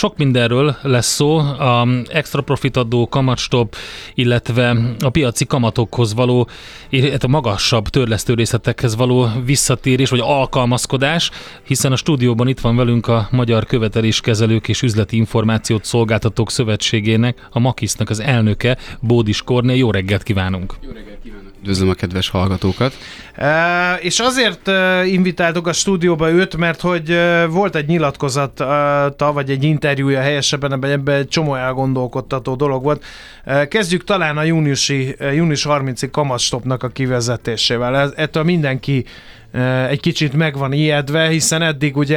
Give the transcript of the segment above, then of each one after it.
Sok mindenről lesz szó, a extra profitadó, kamatstop, illetve a piaci kamatokhoz való, a magasabb törlesztőrészletekhez való visszatérés, vagy alkalmazkodás, hiszen a stúdióban itt van velünk a Magyar Követeléskezelők és Üzleti Információt Szolgáltatók Szövetségének, a MAKISZ-nak az elnöke, Bódis Kornél. Jó reggelt kívánunk! Jó reggelt kívánok! Üdvözlöm a kedves hallgatókat! És azért invitáltuk a stúdióba őt, mert hogy volt egy nyilatkozata, vagy egy interjúja helyesebben, ebben egy csomó elgondolkodtató dolog volt. Kezdjük talán a június 30-ig kamatstopnak a kivezetésével. Ettől mindenki egy kicsit meg van ijedve, hiszen eddig ugye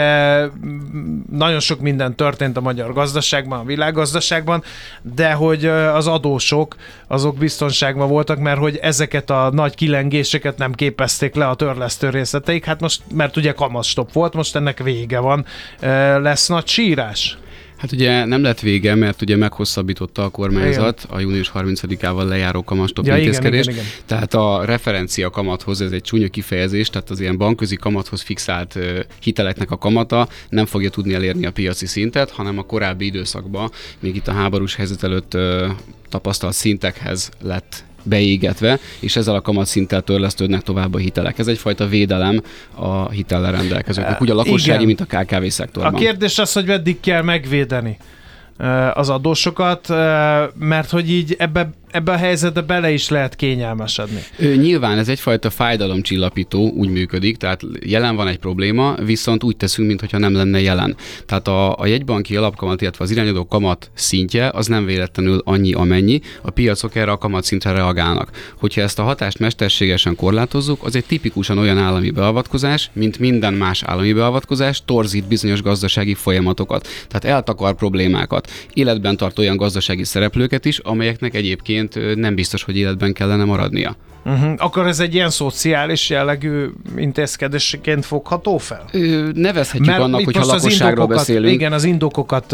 nagyon sok minden történt a magyar gazdaságban, a világgazdaságban, de hogy az adósok azok biztonságban voltak, mert hogy ezeket a nagy kilengéseket nem képezték le a törlesztő részleteik, hát most, mert ugye kamatstop volt, most ennek vége van. Lesz nagy sírás? Hát ugye nem lett vége, mert ugye meghosszabbította a kormányzat a június 30-ával lejáró kamatstop intézkedést. Igen. Tehát a referencia kamathoz, ez egy csúnya kifejezés, tehát az ilyen bankközi kamathoz fixált hiteleknek a kamata nem fogja tudni elérni a piaci szintet, hanem a korábbi időszakban, még itt a háborús helyzet előtt tapasztalt szintekhez lett beégetve, és ezzel a kamatszinttel törlesztődnek tovább a hitelek. Ez egyfajta védelem a hitellel rendelkezőknek, úgy a lakossági, mint a KKV szektorban. A kérdés az, hogy meddig kell megvédeni az adósokat, mert hogy így ebbe a helyzetbe bele is lehet kényelmesedni. Nyilván ez egyfajta fájdalomcsillapító, úgy működik, tehát jelen van egy probléma, viszont úgy teszünk, mintha nem lenne jelen. Tehát a jegybanki alapkamat, illetve az irányadó kamat szintje az nem véletlenül annyi, amennyi, a piacok erre a kamatszintre reagálnak. Hogyha ezt a hatást mesterségesen korlátozzuk, az egy tipikusan olyan állami beavatkozás, mint minden más állami beavatkozás, torzít bizonyos gazdasági folyamatokat, tehát eltakar problémákat, életben tart olyan gazdasági szereplőket is, amelyeknek egyébként nem biztos, hogy életben kellene maradnia. Akkor ez egy ilyen szociális jellegű intézkedésként fogható fel? Nevezhetjük annak, hogyha lakosságról beszélünk. Igen, az indokokat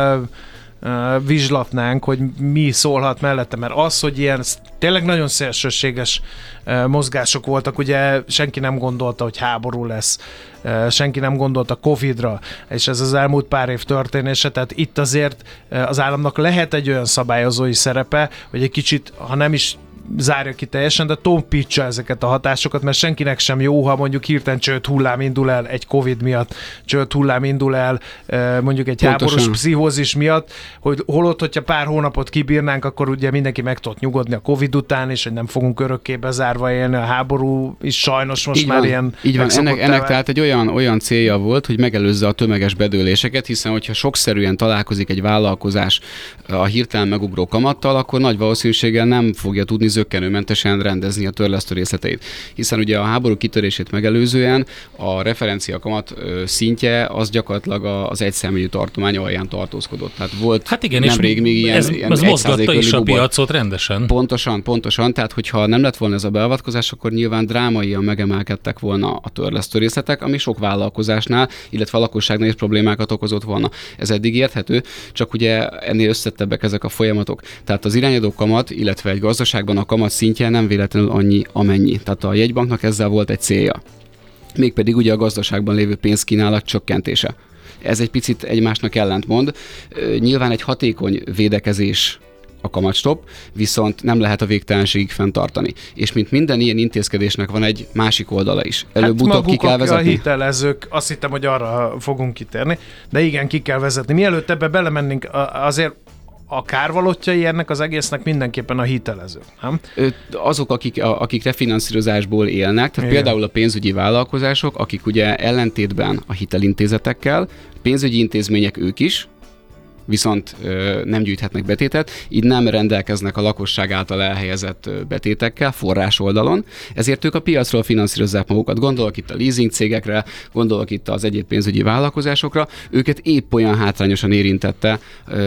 vizslatnánk, hogy mi szólhat mellette, mert az, hogy ilyen tényleg nagyon szélsőséges mozgások voltak, ugye senki nem gondolta, hogy háború lesz, senki nem gondolta Covid-ra, és ez az elmúlt pár év történése, tehát itt azért az államnak lehet egy olyan szabályozói szerepe, hogy egy kicsit, ha nem is zárja ki teljesen, de tompítsa ezeket a hatásokat, mert senkinek sem jó, ha mondjuk hirtelen csőd hullám indul el egy Covid miatt, csőd hullám indul el mondjuk egy háborús pszichózis miatt, hogy holott, hogyha pár hónapot kibírnánk, akkor ugye mindenki meg tudott nyugodni a Covid után, és hogy nem fogunk örökké bezárva élni, a háború is sajnos most így már van, ilyen... Így van, ennek tehát egy olyan célja volt, hogy megelőzze a tömeges bedőléseket, hiszen hogyha sokszerűen találkozik egy vállalkozás a hirtelen megugró kamattal, akkor nagy valószínűséggel nem fogja tudni zökkenőmentesen rendezni a törlesztő részleteit. Hiszen ugye a háború kitörését megelőzően a referencia kamat szintje az gyakorlatilag az egyszemélyi tartomány alján tartózkodott. Tehát volt hát igen, nemrég még ilyen ez mozgatta is a piacot rendesen. Pontosan. Tehát hogyha nem lett volna ez a beavatkozás, akkor nyilván drámaian megemelkedtek volna a törlesztő részletek, ami sok vállalkozásnál, illetve a lakosságnál is problémákat okozott volna. Ez eddig érthető, csak ugye ennél összettebbek ezek a folyamatok. Tehát az irányadó kamat, illetve egy gazdaságban a kamat szintje nem véletlenül annyi, amennyi. Tehát a jegybanknak ezzel volt egy célja. Mégpedig ugye a gazdaságban lévő pénzkínálat csökkentése. Ez egy picit egymásnak ellentmond. Nyilván egy hatékony védekezés a kamatstop, viszont nem lehet a végtelenségig fenntartani. És mint minden ilyen intézkedésnek van egy másik oldala is. Előbb-utóbb ki kell vezetni. A hitelezők, azt hittem, hogy arra fogunk kitérni, de igen, ki kell vezetni. Mielőtt ebbe belemennénk, azért a kárvalótjai ennek az egésznek mindenképpen a hitelezők, nem? Azok, akik refinanszírozásból élnek, tehát például a pénzügyi vállalkozások, akik ugye ellentétben a hitelintézetekkel, pénzügyi intézmények ők is, viszont nem gyűjthetnek betétet, így nem rendelkeznek a lakosság által elhelyezett betétekkel forrás oldalon, ezért ők a piacról finanszírozzák magukat. Gondolok itt a leasing cégekre, gondolok itt az egyéb pénzügyi vállalkozásokra, őket épp olyan hátrányosan érintette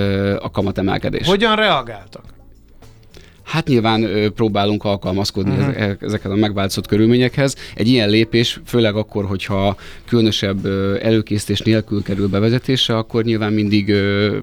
a kamatemelkedés. Hogyan reagáltak? Hát nyilván próbálunk alkalmazkodni ezeket a megváltozott körülményekhez. Egy ilyen lépés, főleg akkor, hogyha különösebb előkészítés nélkül kerül bevezetésre, akkor nyilván mindig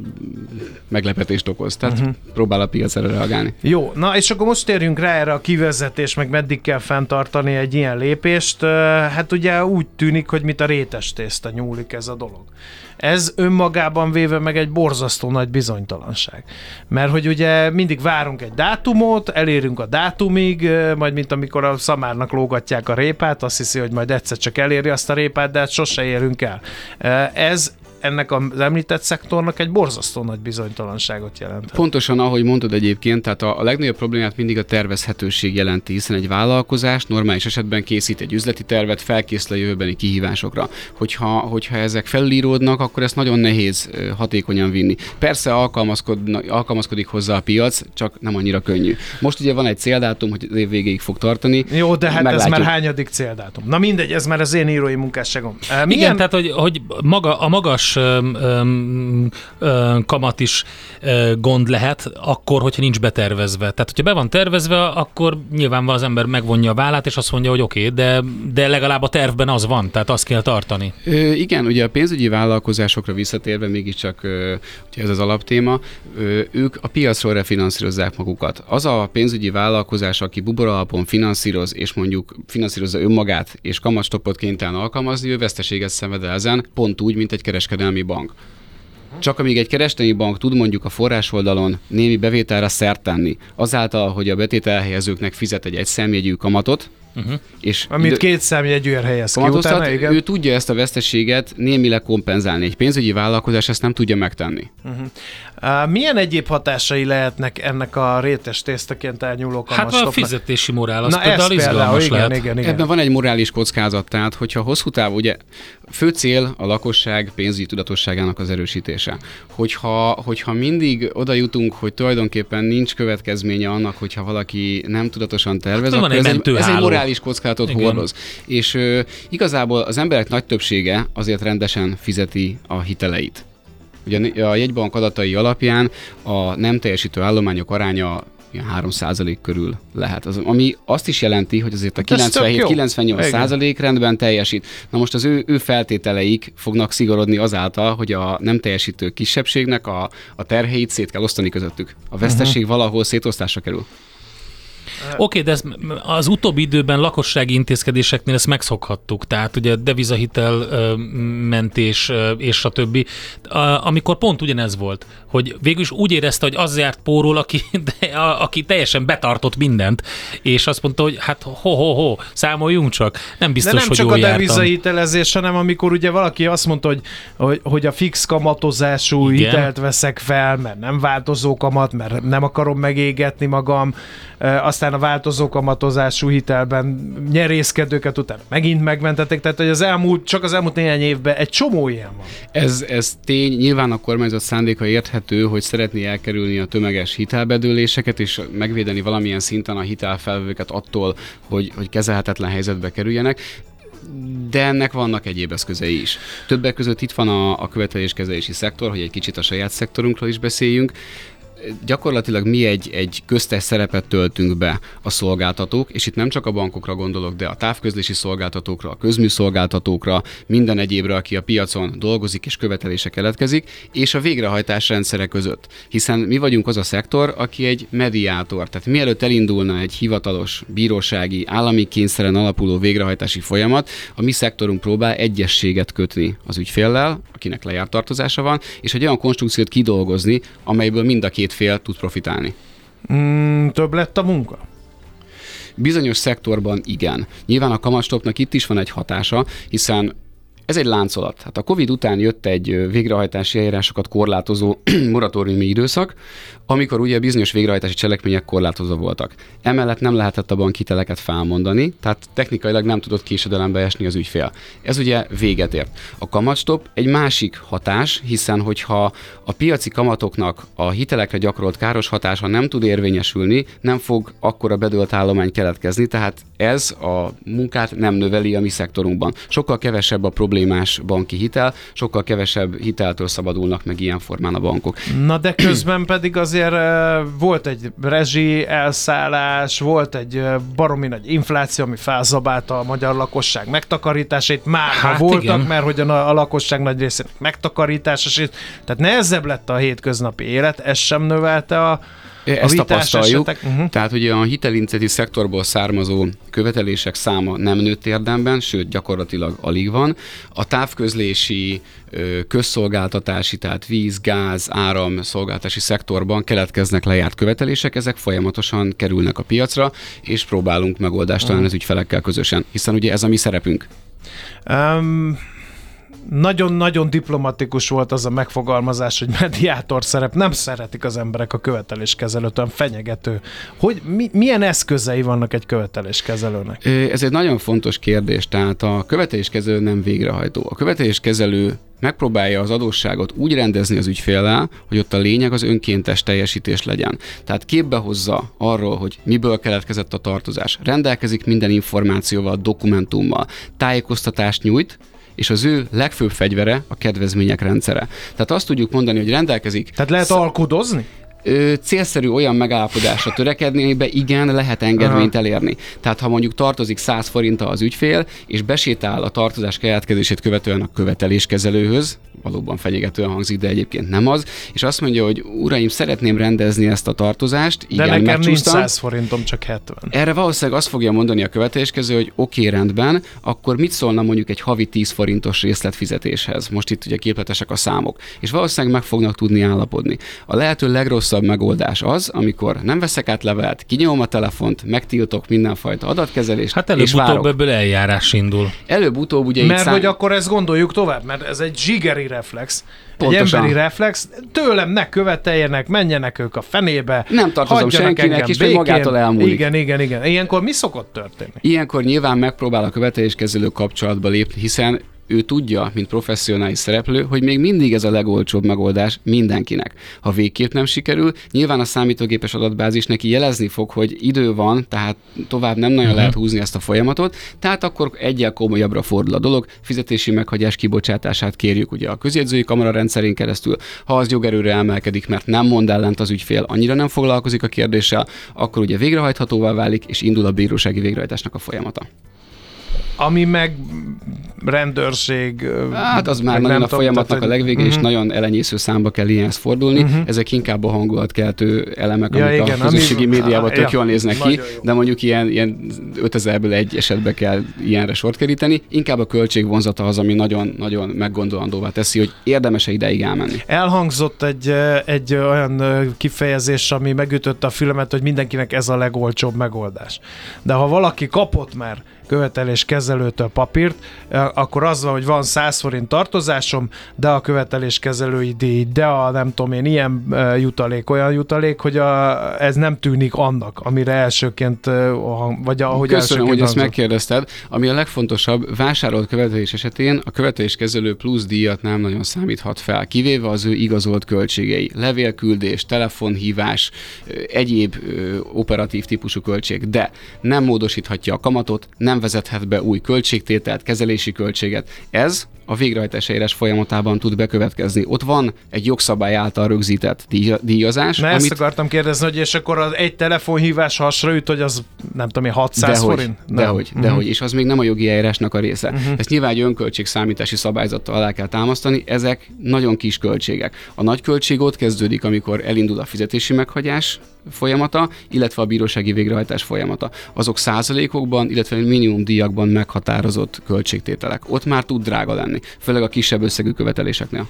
meglepetést okoz. Tehát próbál a piac erre reagálni. Jó, na és akkor most térjünk rá erre a kivezetés, meg meddig kell fenntartani egy ilyen lépést. Hát ugye úgy tűnik, hogy mint a rétes tészta nyúlik ez a dolog. Ez önmagában véve meg egy borzasztó nagy bizonytalanság. Mert hogy ugye mindig várunk egy dátumot, elérünk a dátumig, majd mint amikor a szamárnak lógatják a répát, azt hiszi, hogy majd egyszer csak eléri azt a répát, de hát sose érünk el. Ez ennek az említett szektornak egy borzasztó nagy bizonytalanságot jelent. Pontosan, ahogy mondtad egyébként, tehát a legnagyobb problémát mindig a tervezhetőség jelenti, hiszen egy vállalkozás normális esetben készít egy üzleti tervet, felkészül a jövőbeni kihívásokra. Hogyha ezek felülíródnak, akkor ezt nagyon nehéz hatékonyan vinni. Persze alkalmazkodik hozzá a piac, csak nem annyira könnyű. Most ugye van egy céldátum, hogy az év végéig fog tartani. Jó, de hát meglátjuk. Ez már hányadik céldátum? Na mindegy, ez már az én írói munkásságom. Igen, tehát hogy a magas kamat is gond lehet, akkor, hogyha nincs betervezve. Tehát, hogyha be van tervezve, akkor nyilván az ember megvonja a vállát, és azt mondja, hogy oké, de legalább a tervben az van, tehát azt kell tartani. Igen, ugye a pénzügyi vállalkozásokra visszatérve mégiscsak, ugye ez az alaptéma, ők a piacról refinanszírozzák magukat. Az a pénzügyi vállalkozás, aki bubor alapon finanszíroz, és mondjuk finanszírozza önmagát, és kamatstoppot kénytelen alkalmazni, ő veszteséget szenved el ezen, pont úgy, mint egy kereskedelmi bank. Csak amíg egy kereskedelmi bank tud mondjuk a forrásoldalon némi bevételre szert tenni, azáltal, hogy a betételhelyezőknek fizet egy egyszámjegyű kamatot, és amit két számjegyűért helyez ki utána, igen. Ő tudja ezt a veszteséget némileg kompenzálni. Egy pénzügyi vállalkozás ezt nem tudja megtenni. Milyen egyéb hatásai lehetnek ennek a rétes tésztaként elnyúló kamatstopnak? Hát a fizetési morál, az például izgalmas lehet. Igen. Ebben van egy morális kockázat, tehát hogyha hosszú távú, ugye fő cél a lakosság pénzügyi tudatosságának az erősítése. Hogyha mindig oda jutunk, hogy tulajdonképpen nincs következménye annak, hogyha valaki nem tudatosan tervez, akkor ez egy morális kockázatot hordoz. És igazából az emberek nagy többsége azért rendesen fizeti a hiteleit. Ugye a jegybank adatai alapján a nem teljesítő állományok aránya 3% körül lehet. Ami azt is jelenti, hogy azért a 97-98% rendben teljesít. Na most az ő feltételeik fognak szigorodni azáltal, hogy a nem teljesítő kisebbségnek a terheit szét kell osztani közöttük. A veszteség valahol szétosztásra kerül. Oké, de az utóbbi időben lakossági intézkedéseknél ezt megszokhattuk, tehát ugye devizahitel mentés és a többi, amikor pont ugyanez volt, hogy végül is úgy érezte, hogy az járt pórul, aki teljesen betartott mindent, és azt mondta, hogy hát számoljunk csak, nem biztos, hogy jól jártam. De nem csak a devizahitelezés, hanem amikor ugye valaki azt mondta, hogy a fix kamatozású hitelt veszek fel, mert nem változó kamat, mert nem akarom megégetni magam, aztán a változó kamatozású hitelben nyerészkedőket utána megint megmentették, tehát hogy csak az elmúlt néhány évben egy csomó ilyen van. Ez tény, nyilván a kormányzat szándéka érthető, hogy szeretné elkerülni a tömeges hitelbedőléseket, és megvédeni valamilyen szinten a hitelfelvevőket attól, hogy kezelhetetlen helyzetbe kerüljenek. De ennek vannak egyéb eszközei is. Többek között itt van a követeléskezelési szektor, hogy egy kicsit a saját szektorunkról is beszéljünk. Gyakorlatilag mi egy köztes szerepet töltünk be a szolgáltatók, és itt nem csak a bankokra gondolok, de a távközlési szolgáltatókra, a közműszolgáltatókra, minden egyébre, aki a piacon dolgozik és követelése keletkezik, és a végrehajtás rendszere között. Hiszen mi vagyunk az a szektor, aki egy mediátor. Tehát mielőtt elindulna egy hivatalos, bírósági, állami kényszeren alapuló végrehajtási folyamat, a mi szektorunk próbál egyességet kötni az ügyféllel, akinek lejárt tartozása van, és egy olyan konstrukciót kidolgozni, amelyből mind a két fél tud profitálni. Több lett a munka? Bizonyos szektorban igen. Nyilván a kamatstoppnak itt is van egy hatása, hiszen ez egy láncolat. Hát a Covid után jött egy végrehajtási eljárásokat korlátozó moratóriumi időszak, amikor ugye bizonyos végrehajtási cselekmények korlátozva voltak. Emellett nem lehetett a bankhiteleket felmondani, tehát technikailag nem tudott késedelembe esni az ügyfél. Ez ugye véget ért. A kamatstopp egy másik hatás, hiszen hogyha a piaci kamatoknak a hitelekre gyakorolt káros hatása nem tud érvényesülni, nem fog akkora bedőlt állomány keletkezni, tehát ez a munkát nem növeli a mi szektorunkban. Sokkal kevesebb a problémás banki hitel, sokkal kevesebb hiteltől szabadulnak meg ilyen formán a bankok. Na de közben pedig azért volt egy rezsi elszállás, volt egy baromi nagy infláció, ami felzabálta a magyar lakosság megtakarításait, már voltak, igen. Mert hogy a lakosság nagy részének megtakarítása, tehát nehezebb lett a hétköznapi élet, ez sem növelte Ezt tapasztaljuk. Tehát ugye a hitelintézeti szektorból származó követelések száma nem nőtt érdemben, sőt gyakorlatilag alig van. A távközlési, közszolgáltatási, tehát víz, gáz, áram szolgáltatási szektorban keletkeznek lejárt követelések, ezek folyamatosan kerülnek a piacra, és próbálunk megoldást találni az ügyfelekkel közösen, hiszen ugye ez a mi szerepünk. Nagyon-nagyon diplomatikus volt az a megfogalmazás, hogy mediátor szerep. Nem szeretik az emberek a követeléskezelőt, olyan fenyegető. Milyen eszközei vannak egy követeléskezelőnek? Ez egy nagyon fontos kérdés, tehát a követeléskezelő nem végrehajtó. A követeléskezelő megpróbálja az adósságot úgy rendezni az ügyféllel, hogy ott a lényeg az önkéntes teljesítés legyen. Tehát képbe hozza arról, hogy miből keletkezett a tartozás. Rendelkezik minden információval, dokumentummal, tájékoztatást nyújt, és az ő legfőbb fegyvere a kedvezmények rendszere. Tehát azt tudjuk mondani, hogy rendelkezik... Tehát lehet alkudozni? Célszerű olyan megállapodásra törekedni, amiben igen, lehet engedményt elérni. Tehát ha mondjuk tartozik 100 forinttal az ügyfél, és besétál a tartozás keletkezését követően a követeléskezelőhöz, valóban fenyegetően hangzik, de egyébként nem az, és azt mondja, hogy uraim, szeretném rendezni ezt a tartozást, igen, de nekem nincs megcsúsztam. 100 forintom, csak 70. Erre valószínűleg azt fogja mondani a követeléskező, hogy oké, rendben, akkor mit szólna mondjuk egy havi 10 forintos részletfizetéshez? Most itt ugye képletesek a számok. És valószínűleg meg fognak tudni állapodni. A lehető legrosszabb megoldás az, amikor nem veszek át levelet, kinyomom a telefont, megtiltok mindenfajta adatkezelést, hát és várok. előbb-utóbb ebből eljárás indul. Előbb-utóbb ugye mert hogy akkor ezt gondoljuk tovább, mert ez egy zsigeri reflex. Pontosan. Egy emberi reflex. Tőlem ne követeljenek, menjenek ők a fenébe. Nem tartozom senkinek, és magától elmúlik. Igen. Ilyenkor mi szokott történni? Ilyenkor nyilván megpróbál a követeléskezelő kapcsolatba lépni, hiszen ő tudja, mint professzionális szereplő, hogy még mindig ez a legolcsóbb megoldás mindenkinek. Ha végképp nem sikerül, nyilván a számítógépes adatbázis neki jelezni fog, hogy idő van, tehát tovább nem nagyon lehet húzni ezt a folyamatot, tehát akkor egyel komolyabbra fordul a dolog, fizetési meghagyás kibocsátását kérjük ugye a közjegyzői kamara rendszerén keresztül, ha az jogerőre emelkedik, mert nem mond ellent az ügyfél, annyira nem foglalkozik a kérdéssel, akkor ugye végrehajthatóvá válik, és indul a bírósági végrehajtásnak a folyamata. Ami meg rendőrség... Hát az már nagyon a folyamatnak a legvége, és nagyon elenyésző számba kell ilyenhez fordulni. Ezek inkább a hangulatkeltő elemek, amik a közösségi médiában tök jól néznek ki, de mondjuk ilyen 5000-ből egy esetbe kell ilyenre sort keríteni. Inkább a költségvonzata az, ami nagyon-nagyon meggondolandóvá teszi, hogy érdemes-e ideig elmenni. Elhangzott egy olyan kifejezés, ami megütötte a fülemet, hogy mindenkinek ez a legolcsóbb megoldás. De ha valaki kapott már követeléskezelőtől papírt, akkor az van, hogy van 100 forint tartozásom, de a követeléskezelői díj, de a nem tudom én, ilyen jutalék, olyan jutalék, hogy ez nem tűnik annak, amire elsőként, vagy ahogy Köszönöm, hogy ezt megkérdezted. Ami a legfontosabb, vásárolt követelés esetén a követeléskezelő plusz díjat nem nagyon számíthat fel, kivéve az ő igazolt költségei. Levélküldés, telefonhívás, egyéb operatív típusú költség, de nem módosíthatja a kamatot, nem vezethet be új költségtételt, kezelési költséget. Ez a végrehajtás eljárás folyamatában tud bekövetkezni. Ott van egy jogszabály által rögzített díjazás. Ezt akartam kérdezni, hogy és akkor az egy telefonhívás hasra üt, hogy az nem tudom, 600 forint? Dehogy, és az még nem a jogi eljárásnak a része. Ezt nyilván egy önköltségszámítási szabályzattal alá kell támasztani, ezek nagyon kis költségek. A nagy költség ott kezdődik, amikor elindul a fizetési meghagyás folyamata, illetve a bírósági végrehajtás folyamata. Azok százalékokban, illetve minimum díjakban meghatározott költségtételek. Ott már tud drága lenni, főleg a kisebb összegű követeléseknél.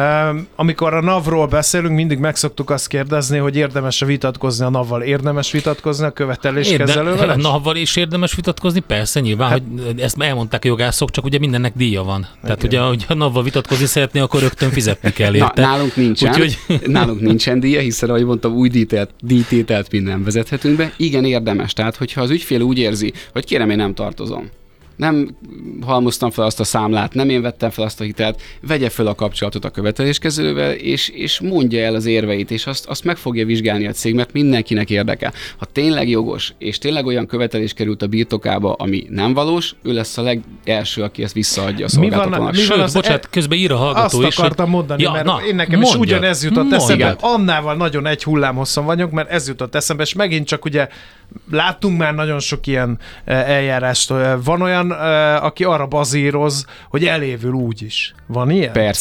Amikor a NAV-ról beszélünk, mindig meg szoktuk azt kérdezni, hogy érdemes vitatkozni a NAV-val, érdemes vitatkozni a követeléskezelővel? A NAV-val is érdemes vitatkozni? Persze, nyilván, hogy ezt elmondták a jogászok, csak ugye mindennek díja van. Tehát ugye, hogy a NAV-val vitatkozni szeretné, akkor rögtön fizetni kell érte. Nálunk nincsen. Nálunk nincsen díja, hiszen ahogy mondtam, új díjtételt minden vezethetünk be. Igen, érdemes. Tehát, hogyha az ügyfél úgy érzi, hogy kérem, én nem tartozom, nem halmoztam fel azt a számlát, nem én vettem fel azt a hitelt, vegye fel a kapcsolatot a követeléskezelővel, és mondja el az érveit, és azt meg fogja vizsgálni a cég, mert mindenkinek érdeke. Ha tényleg jogos, és tényleg olyan követelés került a birtokába, ami nem valós, ő lesz a legelső, aki ezt visszaadja a szolgáltatónak. Sőt, bocsánat, közben ír a hallgató is. Azt akartam mondani, mert én nekem is ugyanez jutott eszembe. Annával nagyon egy hullámhosszon vagyok, mert ez jutott eszembe, és megint csak ugye láttunk már nagyon sok ilyen eljárást. Van olyan, aki arra bazíroz, hogy elévül úgy is. Van ilyen?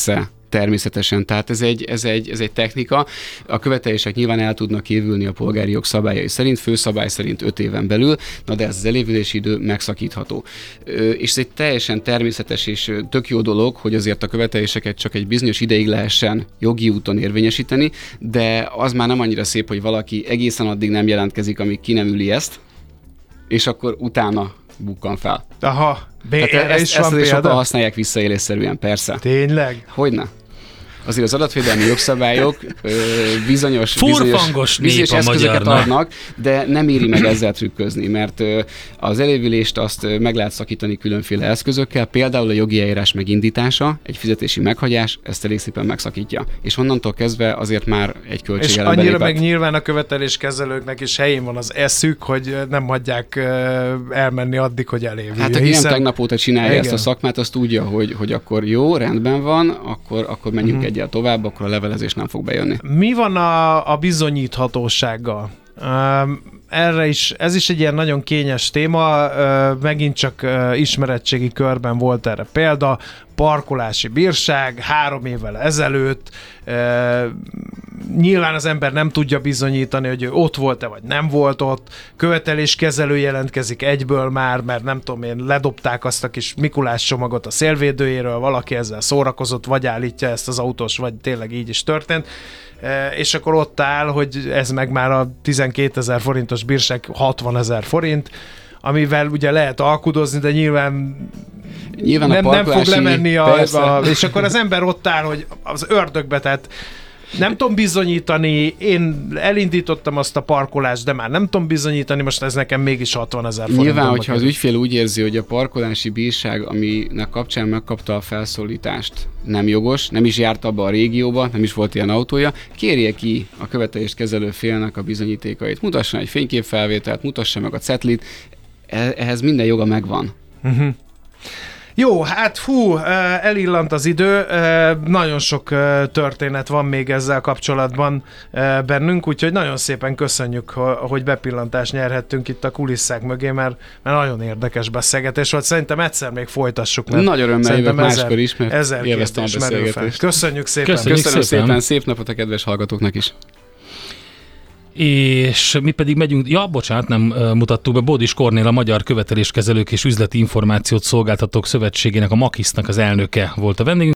Természetesen, tehát ez egy technika. A követelések nyilván el tudnak évülni a polgári jog szabályai szerint, főszabály szerint 5 éven belül, na de ez az elévülési idő megszakítható. És ez egy teljesen természetes és tök jó dolog, hogy azért a követeléseket csak egy bizonyos ideig lehessen jogi úton érvényesíteni, de az már nem annyira szép, hogy valaki egészen addig nem jelentkezik, amíg ki nem üli ezt, és akkor utána bukkan fel. Aha, ezt azért sokan használják visszaélésszerűen, persze. Tényleg? Hogyne? Azért az adatvédelmi jogszabályok bizonyos eszközöket adnak, de nem éri meg ezzel trükközni, mert az elévülést azt meg lehet szakítani különféle eszközökkel, például a jogi eljárás megindítása, egy fizetési meghagyás, ezt elég szépen megszakítja. És onnantól kezdve azért már egy költségelem belépett. És annyira meg nyilván a követeléskezelőknek is helyén van az eszük, hogy nem hagyják elmenni addig, hogy elévüljön. Hát aki nem tegnap óta csinálja ezt a szakmát, azt tudja, hogy akkor jó, rendben van, akkor menjünk egyel tovább, akkor a levelezés nem fog bejönni. Mi van a bizonyíthatósággal? Ez is egy ilyen nagyon kényes téma, megint csak ismeretségi körben volt erre példa, parkolási bírság 3 évvel ezelőtt, nyilván az ember nem tudja bizonyítani, hogy ő ott volt-e, vagy nem volt ott, követeléskezelő jelentkezik egyből már, mert nem tudom én, ledobták azt a kis Mikulás csomagot a szélvédőjéről, valaki ezzel szórakozott, vagy állítja ezt az autós, vagy tényleg így is történt, és akkor ott áll, hogy ez meg már a 12 000 forintos bírság 60 000 forint, amivel ugye lehet alkudozni, de nyilván nem fog lemenni és akkor az ember ott áll, hogy az ördögbe, tehát nem tudom bizonyítani, én elindítottam azt a parkolást, de már nem tudom bizonyítani, most ez nekem mégis 60 000 forint. Nyilván, hogyha az ügyfél úgy érzi, hogy a parkolási bírság, aminek kapcsán megkapta a felszólítást, nem jogos, nem is járt abba a régióba, nem is volt ilyen autója, kérje ki a követelést kezelő félnek a bizonyítékait. Mutasson egy fényképfelvételt, mutassa meg a cetlit, ehhez minden joga megvan. Jó, hát elillant az idő, nagyon sok történet van még ezzel kapcsolatban bennünk, úgyhogy nagyon szépen köszönjük, hogy bepillantást nyerhettünk itt a kulisszák mögé, mert nagyon érdekes beszélgetés volt. Szerintem egyszer még folytassuk. Nagy örömmel jövök máskor is, mert élveztem a beszélgetést. Köszönjük szépen. Köszönöm szépen, szép napot a kedves hallgatóknak is. És mi pedig megyünk, bocsánat, nem mutattuk be, Bódis Kornél, a Magyar Követeléskezelők és Üzleti Információt Szolgáltatók Szövetségének, a MAKISZ-nak az elnöke volt a vendégünk.